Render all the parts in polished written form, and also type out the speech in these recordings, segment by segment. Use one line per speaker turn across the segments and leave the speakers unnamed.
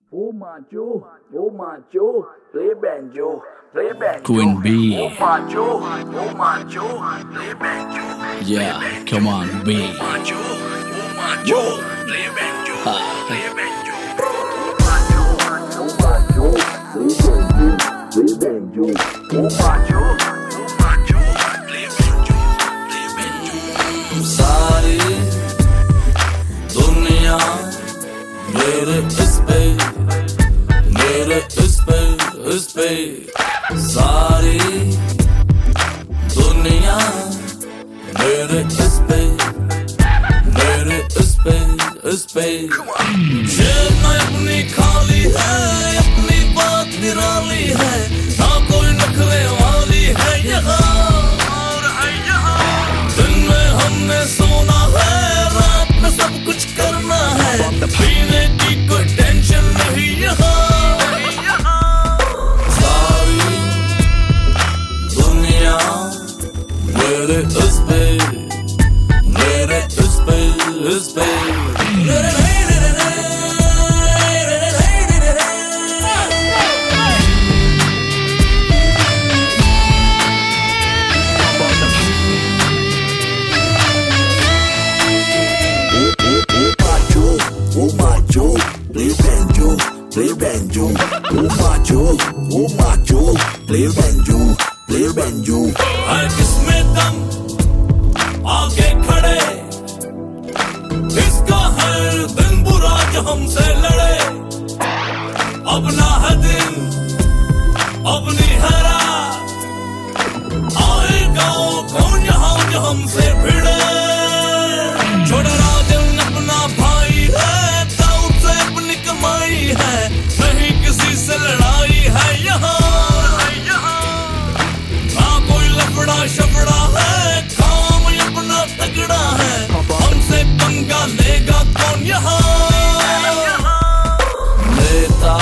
Oh macho, play banjo, play banjo.
Queen B.
Oh macho, play banjo.
Yeah, come on, B.
Oh macho, play banjo, play banjo. Oh macho, play banjo. Oh macho, play banjo, play banjo.
सारी दुनिया मेरे इस पे सारी दुनिया मेरे इस पे जेब में अपनी खाली है, अपनी बात निराली है, ना कोई नखरे वाली है यहाँ। दिन में हमने सोना है, रात में सब कुछ करना है, पीने की कोई टेंशन नहीं यहाँ। सारी दुनिया मेरे इस पे
Play banjo, play banjo. Oh macho, play banjo, play banjo.
हर किसमें दम आगे खड़े, इसका हर दिन बुरा जो हमसे लड़े। अब ना है दिन, अब नहीं है रात, आएगा कौन यहाँ जो हमसे भिड़े। छोटा राजन अपना भाई है, दाऊद से अपनी कमाई है, नहीं किसी से लड़ाई है यहाँ। ना कोई लफड़ा शफड़ा है, काम अपना तगड़ा है, हमसे पंगा लेगा कौन यहाँ। नेता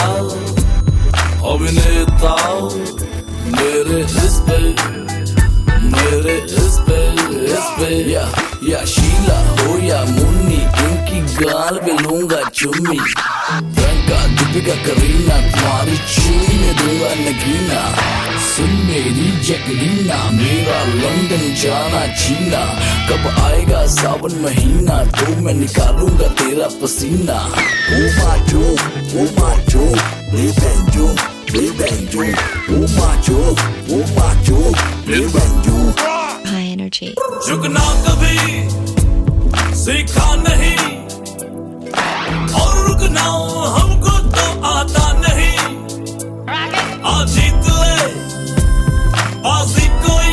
अभिनेता मेरे इस पे या शीला हो या मुन्नी, इनकी गाल पे लूंगा चुम्मी। प्रियंका दीपिका करीना, तुम्हारी चूड़ी में दूंगा नगीना। सुन मेरी जैकलीना, मेरा लंदन जाना जीना। कब आएगा सावन महीना, तो मैं निकालूंगा तेरा पसीना।
Oh macho, play banjo, play banjo. Oh macho, play banjo.
High energy.
झुकना कभी सीखा नहीं, और रुकना हमको तो आता नहीं। आज जीत ले बाजी कोई,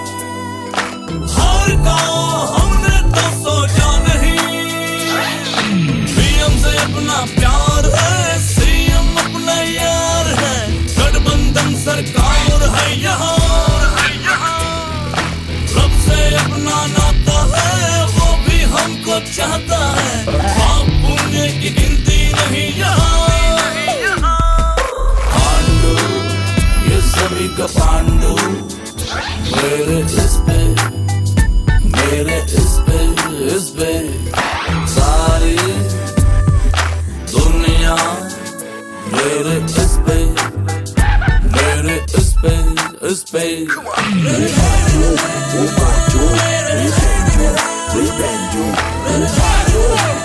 हार का हमने तो सोचा नहीं। पीएम से अपना प्यार है, सीएम अपना यार है, गठबंधन सरकार है यहाँ। रब से अपना नाता है, वो भी हमको चाहता है, पाप पुण्य की गिनती नहीं यहाँ। पांडु ये सभी का पांडु मेरे इस पे सारी दुनिया मेरे इस पे
Oh macho, play banjo, play banjo. Oh macho,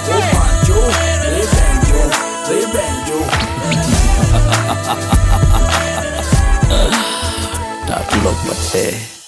play banjo, play banjo.
That look, but hey.